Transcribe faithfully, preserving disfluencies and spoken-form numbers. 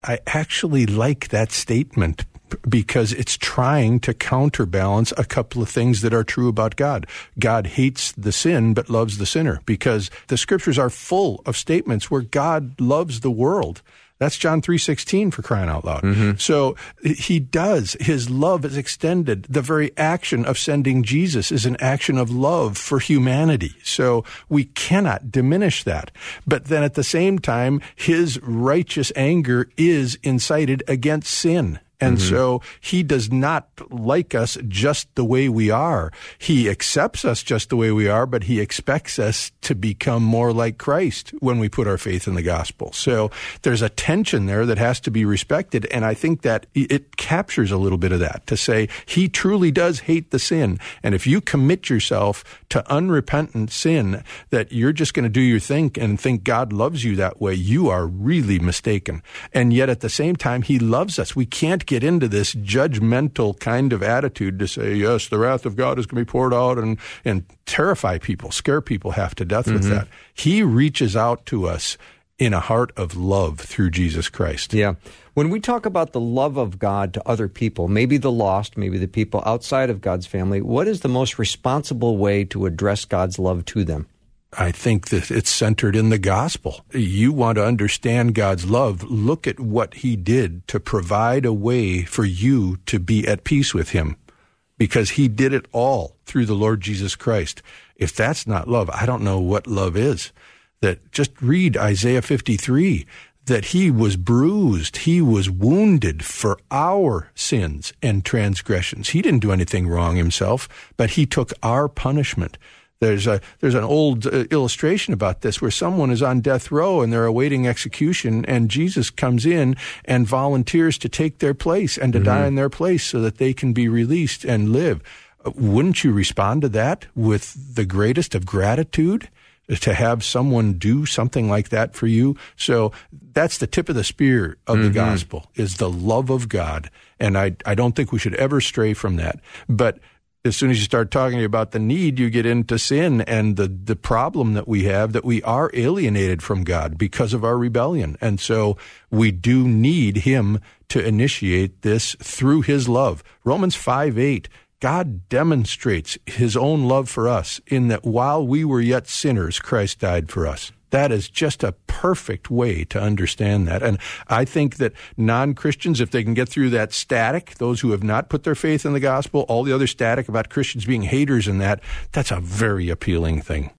I actually like that statement because it's trying to counterbalance a couple of things that are true about God. God hates the sin but loves the sinner, because the scriptures are full of statements where God loves the world. That's John three sixteen, for crying out loud. Mm-hmm. So he does. His love is extended. The very action of sending Jesus is an action of love for humanity. So we cannot diminish that. But then at the same time, his righteous anger is incited against sin. And mm-hmm. so he does not like us just the way we are. He accepts us just the way we are, but he expects us to become more like Christ when we put our faith in the gospel. So there's a tension there that has to be respected. And I think that it captures a little bit of that, to say he truly does hate the sin. And if you commit yourself to unrepentant sin, that you're just going to do your thing and think God loves you that way, you are really mistaken. And yet at the same time, he loves us. We can't get into this judgmental kind of attitude to say, yes, the wrath of God is going to be poured out, and, and terrify people, scare people half to death mm-hmm. with that. He reaches out to us in a heart of love through Jesus Christ. Yeah. When we talk about the love of God to other people, maybe the lost, maybe the people outside of God's family, what is the most responsible way to address God's love to them? I think that it's centered in the gospel. You want to understand God's love, look at what he did to provide a way for you to be at peace with him, because he did it all through the Lord Jesus Christ. If that's not love, I don't know what love is. That just read Isaiah fifty-three, that he was bruised, he was wounded for our sins and transgressions. He didn't do anything wrong himself, but he took our punishment. There's a there's an old uh, illustration about this where someone is on death row and they're awaiting execution, and Jesus comes in and volunteers to take their place and to mm-hmm. die in their place so that they can be released and live. Uh, wouldn't you respond to that with the greatest of gratitude, to have someone do something like that for you? So that's the tip of the spear of mm-hmm. the gospel, is the love of God. And I I don't think we should ever stray from that. But as soon as you start talking about the need, you get into sin and the, the problem that we have, that we are alienated from God because of our rebellion. And so we do need him to initiate this through his love. Romans five eight, God demonstrates his own love for us in that while we were yet sinners, Christ died for us. That is just a perfect way to understand that. And I think that non-Christians, if they can get through that static, those who have not put their faith in the gospel, all the other static about Christians being haters and that, that's a very appealing thing.